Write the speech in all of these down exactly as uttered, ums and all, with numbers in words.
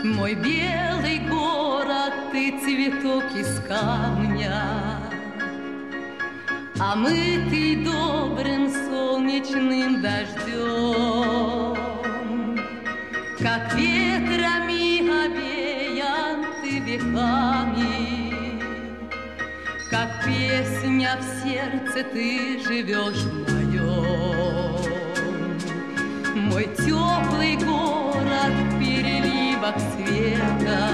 Мой белый город, ты цветок из камня, омытый добрым солнечным дождем. Как ветрами овеян ты веками, как песня в сердце ты живешь моем. Мой теплый город в переливах света,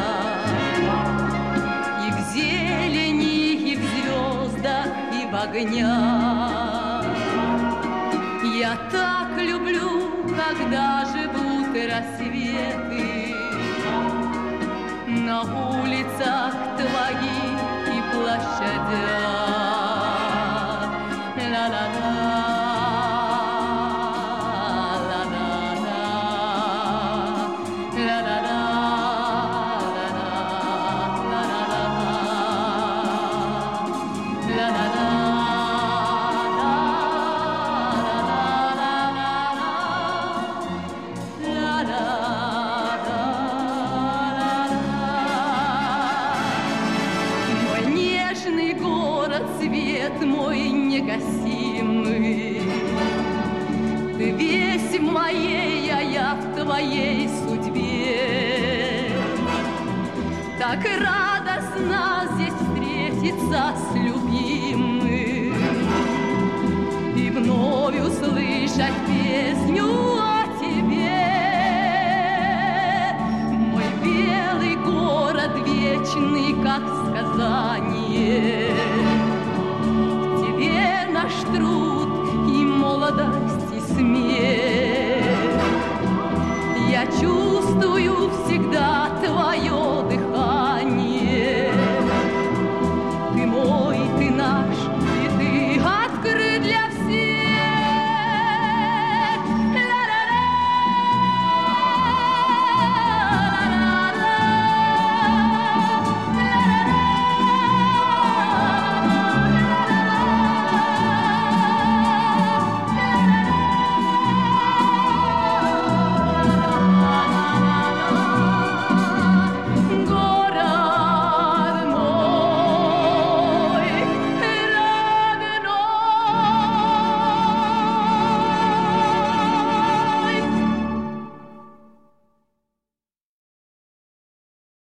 и в зелени, и в звездах, и в огнях. Я так люблю, когда живут рассветы на улицах твоих и площадях. Ла-ла-ла. Свет мой негасимый, ты весь в моей, а я в твоей судьбе. Так радостно здесь встретиться с любимым и вновь услышать песню о тебе. Мой белый город вечный, как сказание, наш труд